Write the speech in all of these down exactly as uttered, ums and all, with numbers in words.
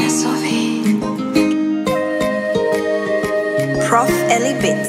Prof Ellie Bits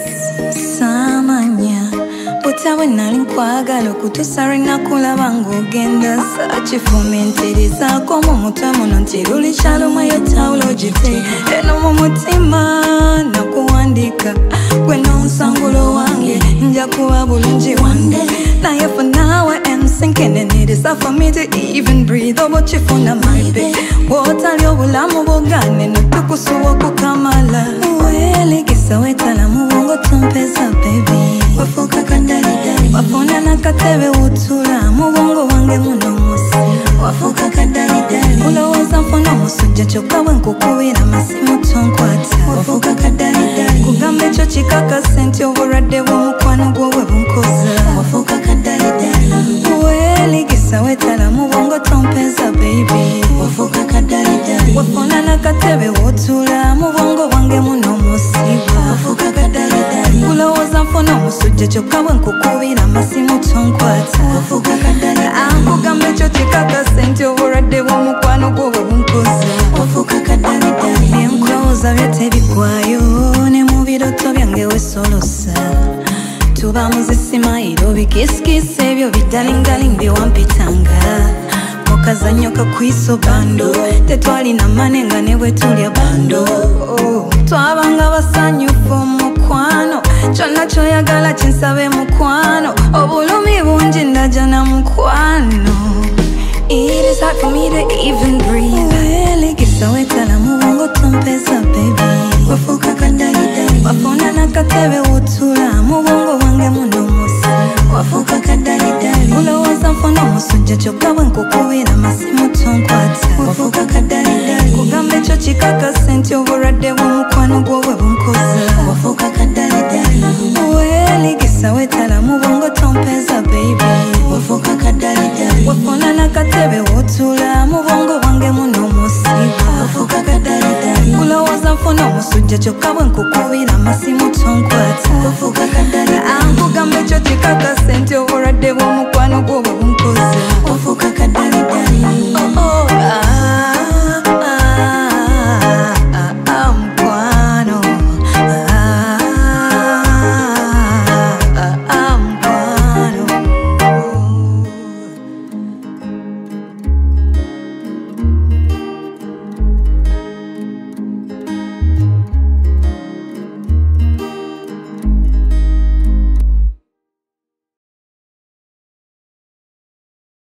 Samanya Butawe nali nkwagala okutusara nakulaba ng'ogenda sakifumentereza ko mu mutwe muno nti luli kyalumwe yo tawulo gite eno mu mutima nakuwandika gwe n'onsangulo wange nja kuba bulungi wande naye for now I am sinking and it is hard for me to even breathe oba kifuna my babe wotali obulamu bogane netukusuwa okukamala weligisa wetala mu bwongo tompeza baby wafuka kadalidali wafuna nakatebe wutula mu bwongo wange muno musi wafuka kadalidali ulowooza nfuna omusujja kyokka bwe nkukubira masimu tonkwata wafuka kadalidali kugamba ekyo kikakase nti obulwadde bw'omukwano gwo bwe bunkoza wafuka kadalidali weligisa wetala mu bwongo tompeza baby wafuka kadalidali wafuna nakatebe wutula mu bwongo bwange muno musiba wafuka kadalidali ulowooza nfuna omusujja kyokka bwe nkukubira amasimu tonkwata wafuka kadalidali ankugamba ekyo kikakase nti obulwadde bw'omukwano gwo bwe bunkoza wafuka kadalidali byenkulowooza byo tebigwayo ne mu biroto byange wesolosa tuba muzisimayiro bikisikisi ebyo bidalingaling byewampitanga mukazanyo kakwiso bando tetwalina mane nga ne bwe tulya bando twabanga basanyufu mukwano kyonna kyoyagala kinsabe mukwano obulumi bungi ndaja na mukwano It is hard for me to even breathe weligisa wetala mu bwongo tompeza baby wafuka kadalidali wafuna nakatebe wutula mu bwongo bwange muno musi wafuka kadalidali ulowooza nfuna omusujja kyokka bwe nkukubira amasimu tonkwata wafuka kadalidali kugamba ekyo kikakase nti obulwadde bw'omukwano gwo bwe bunkoza wafuka kadalidali weligisa wetala mu bwongo tompeza baby wafuka kadalidali wafuna nakatebe wutula mu bwongo bwange muno musiba wafuka kadalidali ulowooza nfuna omusujja kyokka bwe nkukubira